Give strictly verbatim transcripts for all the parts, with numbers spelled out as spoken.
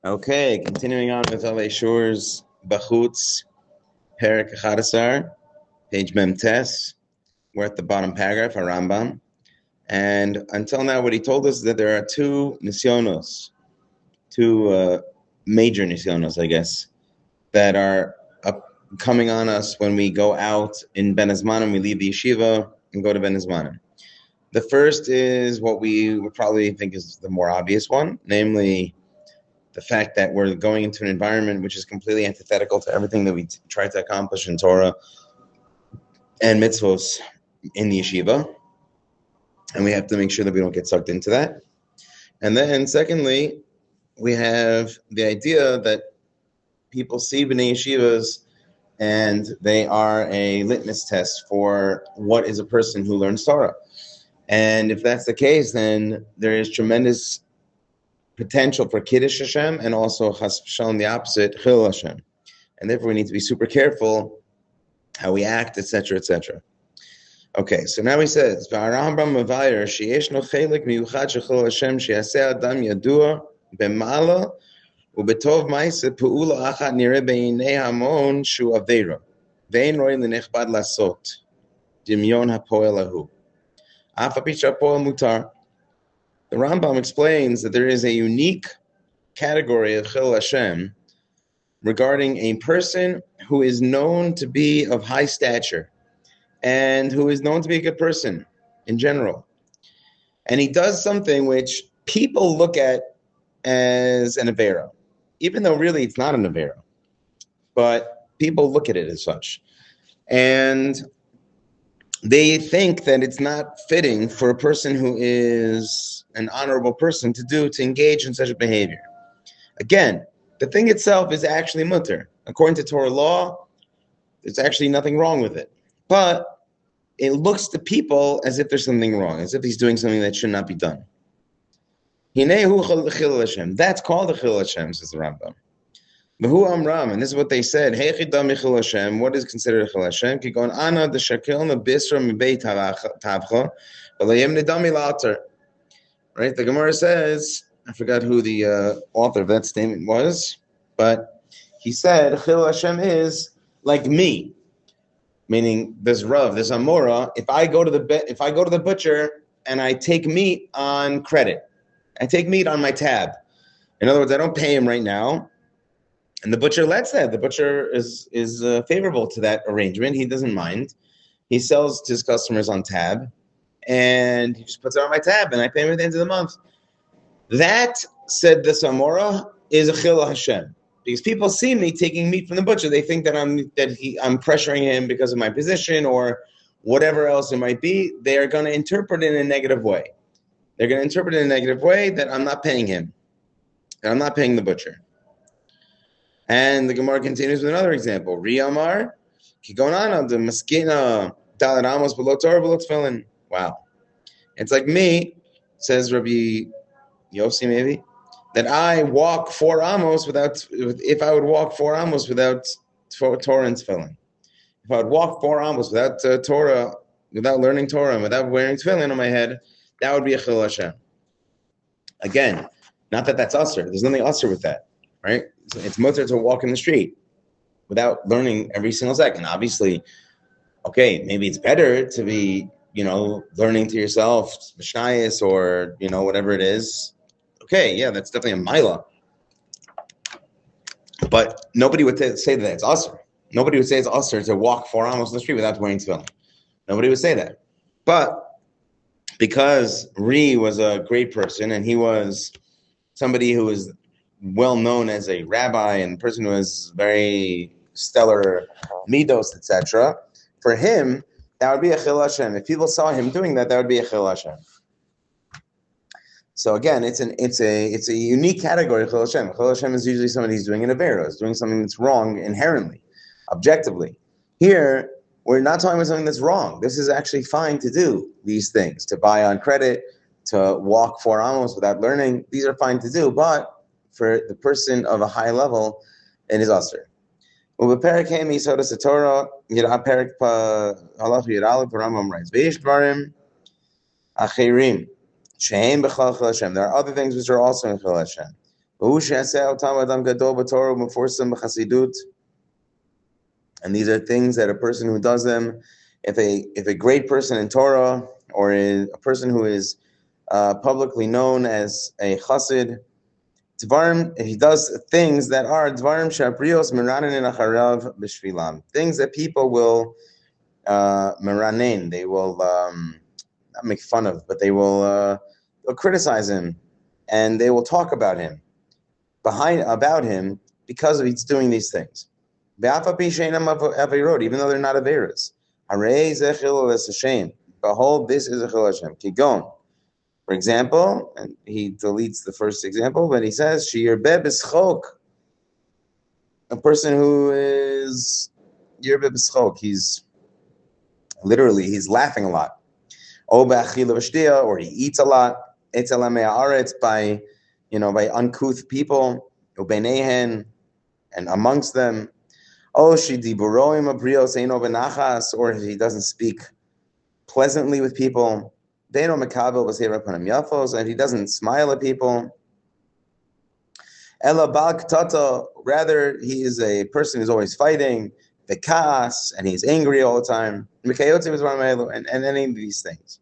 Okay, continuing on with Alei Shur's Bachutz, Perik Chadasar, page Memtes. We're at the bottom paragraph, a Rambam. And until now, what he told us is that there are two nisyonos, two uh, major nisyonos, I guess, that are up, coming on us when we go out in Ben Azmanim, we leave the yeshiva and go to Ben Azmanim. The first is what we would probably think is the more obvious one, namely the fact that we're going into an environment which is completely antithetical to everything that we t- try to accomplish in Torah and mitzvos in the yeshiva. And we have to make sure that we don't get sucked into that. And then secondly, we have the idea that people see B'nai Yeshivas and they are a litmus test for what is a person who learns Torah. And if that's the case, then there is tremendous potential for Kiddush Hashem and also Chas v'Shalom, the opposite, Chil Hashem. And therefore we need to be super careful how we act, et cetera, et cetera. Okay, so now he says, V'arambam mavayir sheyesh no chelik miyuchad shechil Hashem sheyaseh adam yadua b'mala u'betov ma'aseh pu'ula achat nireh b'yinei hamon shu aveira ve'en roi l'nechbad lasot dimyon hapoel ahu af api she'hapoel mutar. The Rambam explains that there is a unique category of Chil Hashem regarding a person who is known to be of high stature and who is known to be a good person in general. And he does something which people look at as an Avera, even though really it's not an Avera, but people look at it as such. And they think that it's not fitting for a person who is an honorable person to do, to engage in such a behavior. Again, the thing itself is actually mutter. According to Torah law, there's actually nothing wrong with it. But it looks to people as if there's something wrong, as if he's doing something that should not be done. That's called the Chil Hashem, says the Rambam. V'hu amram, and this is what they said. What is considered a Chil Hashem? Right? The Gemara says, I forgot who the uh, author of that statement was, but he said, Chil Hashem is like me, meaning this Rav, this Amora. If I go to the be- if I go to the butcher and I take meat on credit, I take meat on my tab. In other words, I don't pay him right now, and the butcher lets that. The butcher is is uh, favorable to that arrangement. He doesn't mind. He sells to his customers on tab, and he just puts it on my tab, and I pay him at the end of the month. That, said the Samora, is a Chil Hashem. Because people see me taking meat from the butcher. They think that I'm that he I'm pressuring him because of my position or whatever else it might be. They are going to interpret it in a negative way. They're going to interpret it in a negative way that I'm not paying him. And I'm not paying the butcher. And the Gemara continues with another example. Riyamar, Kigonana, the Maskina, Dalet Amos, below Torah, below Tefillin. Wow. It's like me, says Rabbi Yossi maybe, that I walk four amos without, if I would walk four amos without Torah and Tefillin. If I would walk four amos without uh, Torah, without learning Torah, and without wearing Tefillin on my head, that would be a Chil Hashem. Again, not that that's usher. There's nothing usher with that, right? It's mutter to walk in the street without learning every single second. Obviously, okay, maybe it's better to be, you know, learning to yourself, Mishnayos, or, you know, whatever it is. Okay, yeah, that's definitely a Mila. But nobody would t- say that it's usher. Nobody would say it's usher to walk four amos in the street without wearing tefillin. Nobody would say that. But because Ri was a great person and he was somebody who was well known as a rabbi and a person who was very stellar midos, et cetera, for him, that would be a Chil Hashem. If people saw him doing that, that would be a Chil Hashem. So again, it's an it's a it's a unique category of Chil Hashem. Chil Hashem is usually somebody who's doing an avera, is doing something that's wrong inherently, objectively. Here, we're not talking about something that's wrong. This is actually fine to do these things, to buy on credit, to walk four amos without learning. These are fine to do, but for the person of a high level, it is usher. Ubeperek hem yisodas haTorah yirah perek halach yirah the Rambam writes veish dvarim acherim shehem b'chal Chil Hashem. There are other things which are also in Chil Hashem. And these are things that a person who does them, if a if a great person in Torah, or a, a person who is uh, publicly known as a chassid, Dvarim, he does things that are Dvarim Shabrios Meranin Acharav B'Shvilam, things that people will uh, meranin, they will um, not make fun of, but they will uh, they'll criticize him, and they will talk about him, behind about him, because of he's doing these things. Even though they're not averas. Behold, this is a chil Hashem. Kigon. For example, and he deletes the first example, but he says, Shirbeh b'schok. A person who is Yirbeh b'schok, he's literally, he's laughing a lot. Or he eats a lot. By, you know, by uncouth people, and amongst them. Or he doesn't speak pleasantly with people. And he doesn't smile at people. Rather, he is a person who's always fighting, and he's angry all the time. And, and any of these things.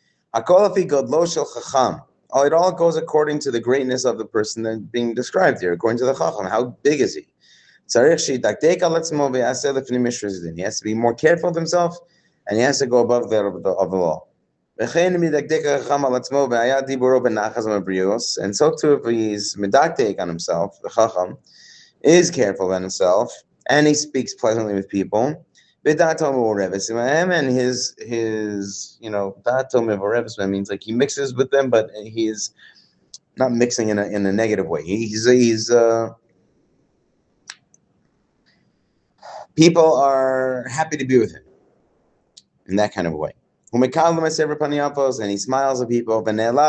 Oh, it all goes according to the greatness of the person that's being described here, according to the Chacham. How big is he? He has to be more careful of himself, and he has to go above the of the, of the law. And so too, if he's medaktek on himself, the Chacham is careful on himself, and he speaks pleasantly with people. And his his you know means like he mixes with them, but he is not mixing in a in a negative way. He's he's uh, people are happy to be with him in that kind of way. And he smiles at people,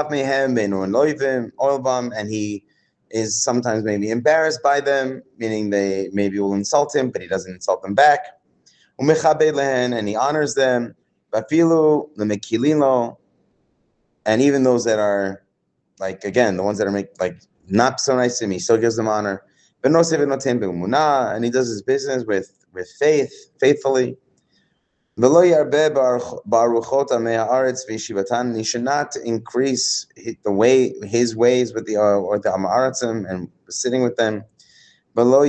and he is sometimes maybe embarrassed by them, meaning they maybe will insult him, but he doesn't insult them back. And he honors them, and even those that are, like, again, the ones that are make, like not so nice to me, he still gives them honor. And he does his business with, with faith, faithfully. He should not increase the way his ways with the uh, or the Amaratzim and sitting with them. And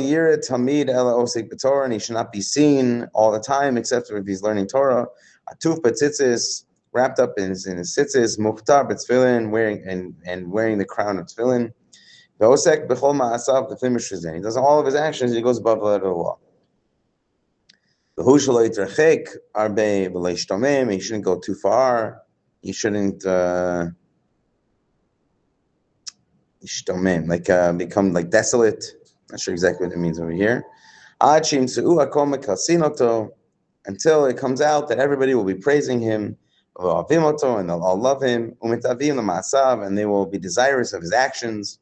he should not be seen all the time, except if he's learning Torah. Atuf b'tzitzis, wrapped up in his, in his tzitzis, muhtar b'tfilin, wearing and, and wearing the crown of tefillin. V'osek b'chol ma'asav l'fim mishrazen. He does all of his actions, and he goes above the letter of the law. He shouldn't go too far. He shouldn't uh, like uh, become like desolate. Not sure exactly what it means over here. Until it comes out that everybody will be praising him, and they'll all love him, and they will be desirous of his actions.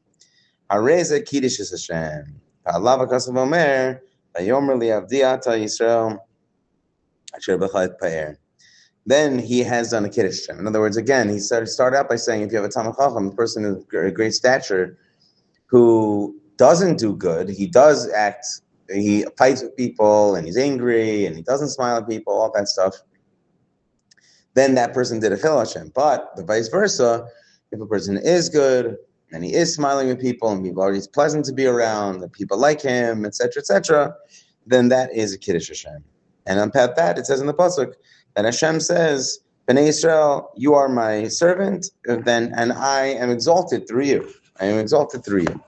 Then he has done a Kiddush. In other words, again, he started, started out by saying, if you have a Talmid Chacham, a person of great stature, who doesn't do good, he does act, he fights with people, and he's angry, and he doesn't smile at people, all that stuff, then that person did a Chil Hashem. But the vice versa, if a person is good, and he is smiling with people, and people are, he's pleasant to be around, and people like him, et cetera, et cetera, then that is a Kiddush Hashem. And on pat that, it says in the pasuk that Hashem says, Bnei Yisrael, you are my servant, then, and I am exalted through you. I am exalted through you.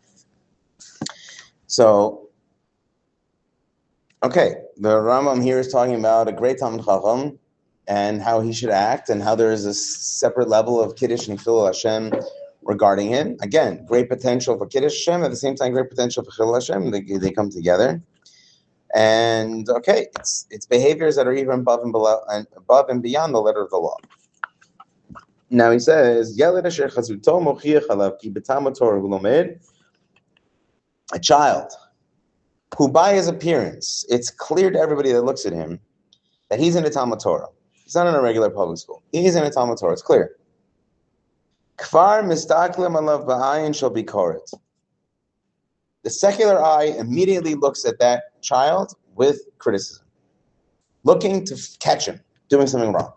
So, okay, the Rambam here is talking about a great Talmid Chacham and how he should act, and how there is a separate level of Kiddush and Chilul Hashem regarding him. Again, great potential for Kiddush Hashem, at the same time, great potential for Chilul Hashem. They, they come together. And okay, it's it's behaviors that are even above and below and above and beyond the letter of the law. Now he says, a child who by his appearance, it's clear to everybody that looks at him that he's in a Talmud Torah. He's not in a regular public school. He's in a Talmud Torah. It's clear. Kfar mistaklim alav ba'ayin shall be koret. the secular eye immediately looks at that child with criticism, looking to f- catch him doing something wrong.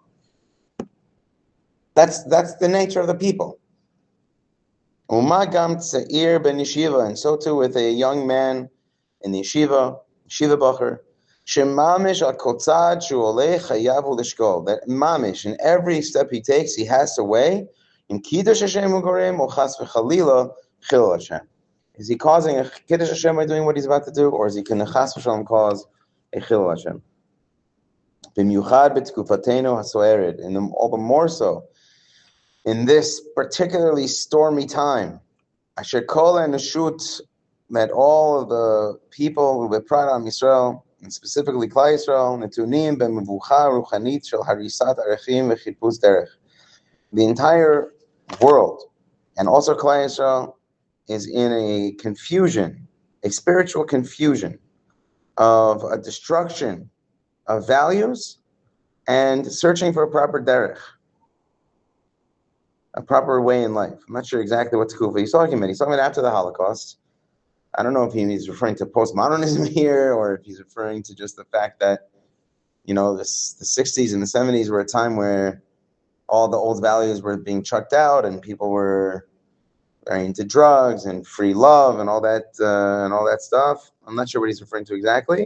That's that's the nature of the people. Umagam tzeir ben yeshiva, and so too with a young man in the yeshiva, yeshiva bacher, shemamish al kotzad shu oleh chayav ulishkol. That mamish, in every step he takes, he has to weigh in kiddush Hashem ugorem or chas v'chalila chil Hashem. Is he causing a kiddush Hashem by doing what he's about to do, or is he going to chas v'shalom cause a chil Hashem? B'miyuchad b'tkufatenu hasoered, and all the more so in this particularly stormy time. Asher kol ha'neshut, met all of the people who were proud of Yisrael, and specifically Klal Yisrael, netunim b'mevucha ruchanit shel harisat arechim v'chipuz derech. The entire world, and also Klal Yisrael, is in a confusion, a spiritual confusion of a destruction of values and searching for a proper derech, a proper way in life. I'm not sure exactly what Tekufa he's talking about. He's talking about after the Holocaust. I don't know if he's referring to postmodernism here, or if he's referring to just the fact that, you know, this, the sixties and the seventies were a time where all the old values were being chucked out and people were very into drugs and free love and all that uh, and all that stuff. I'm not sure what he's referring to exactly.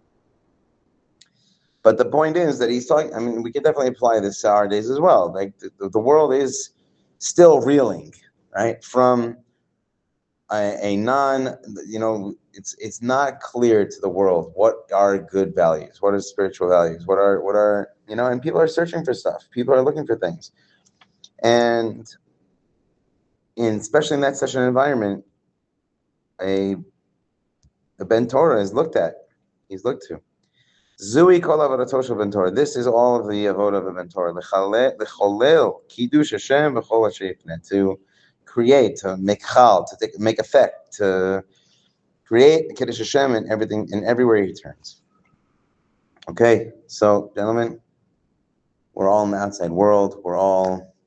But the point is that he's talking, I mean, we could definitely apply this to our days as well. Like the, the world is still reeling, right, from a, a non, you know, it's it's not clear to the world what are good values, what are spiritual values, what are, what are, you know, and people are searching for stuff. People are looking for things. And in, especially in that such an environment, a, a Ben Torah is looked at, he's looked to. Zui kol avodato shel Ben Torah. This is all of the avodah of a Ben Torah. Lecholel kiddush Hashem v'chol asher yifneh. To create, to make chal, to take, make effect, to create kiddush Hashem in everything, in everywhere he turns. Okay, so gentlemen, we're all in the outside world. We're all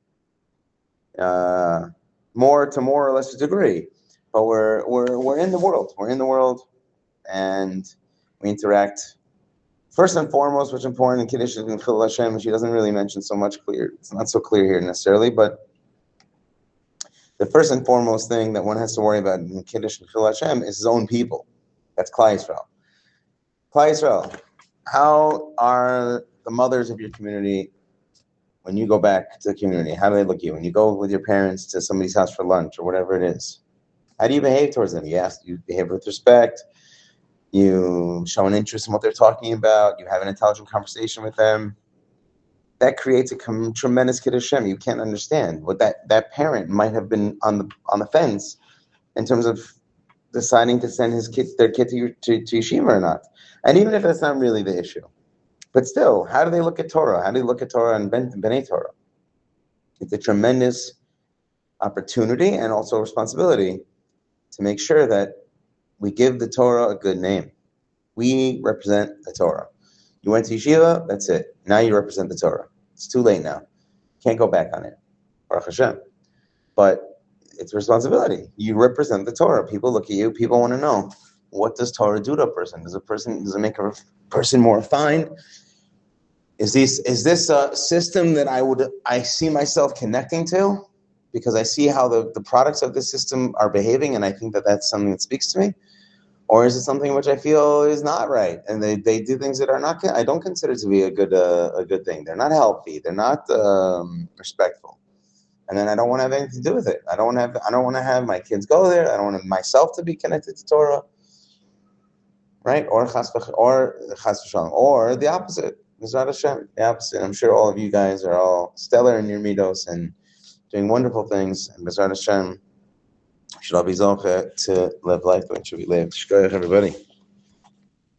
uh, more to more or less a degree, but we're we're we're in the world. We're in the world, and we interact. First and foremost, which is important in Kiddush and Chil Hashem, she doesn't really mention so much clear. It's not so clear here necessarily, but the first and foremost thing that one has to worry about in Kiddush and Chil Hashem is his own people. That's Klal Yisrael. Klal Yisrael, how are the mothers of your community when you go back to the community? How do they look at you? When you go with your parents to somebody's house for lunch or whatever it is, how do you behave towards them? You ask, you behave with respect. You show an interest in what they're talking about. You have an intelligent conversation with them. That creates a com- tremendous kiddush Hashem. You can't understand what that, that parent might have been on the on the fence in terms of deciding to send his kid, their kid to, to, to yeshiva or not. And even if that's not really the issue, but still, how do they look at Torah? How do they look at Torah and Ben, B'nai Torah? It's a tremendous opportunity and also responsibility to make sure that we give the Torah a good name. We represent the Torah. You went to yeshiva, that's it. Now you represent the Torah. It's too late now. Can't go back on it. Baruch Hashem. But it's a responsibility. You represent the Torah. People look at you. People want to know, what does Torah do to a person? Does a person does it make a person more refined? Is this is this a system that I would I see myself connecting to? Because I see how the, the products of this system are behaving, and I think that that's something that speaks to me? Or is it something which I feel is not right, and they, they do things that are not, I don't consider to be a good uh, a good thing. They're not healthy. They're not um, respectful, and then I don't want to have anything to do with it. I don't want to have I don't want to have my kids go there. I don't want myself to be connected to Torah, right? Or chas or chas v'shalom, or the opposite. Mizrat Hashem, the opposite. I'm sure all of you guys are all stellar in your midos and doing wonderful things, and Mizrat Hashem should all be zocheh to live life the way it should be lived. Shkoyach, everybody.